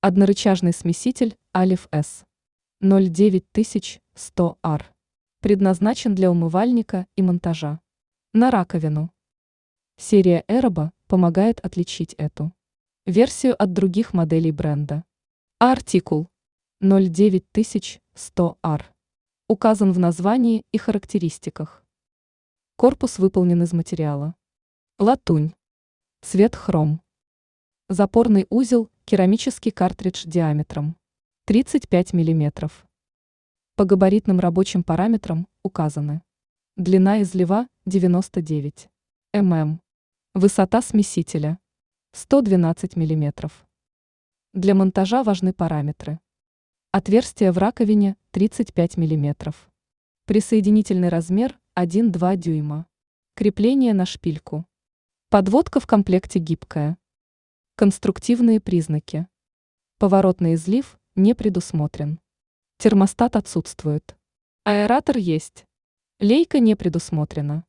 Однорычажный смеситель Алиф С 09100 ар. Предназначен для умывальника и монтажа. На раковину. Серия Эроба помогает отличить эту версию от других моделей бренда. А артикул 09100 ар указан в названии и характеристиках. Корпус выполнен из материала латунь. Цвет хром. Запорный узел – керамический картридж диаметром 35 мм. По габаритным рабочим параметрам указаны: длина излива 99 мм, высота смесителя 112 мм. Для монтажа важны параметры: отверстие в раковине 35 мм, присоединительный размер 1,2 дюйма, крепление на шпильку, подводка в комплекте гибкая. Конструктивные признаки: поворотный излив не предусмотрен, термостат отсутствует, аэратор есть, лейка не предусмотрена.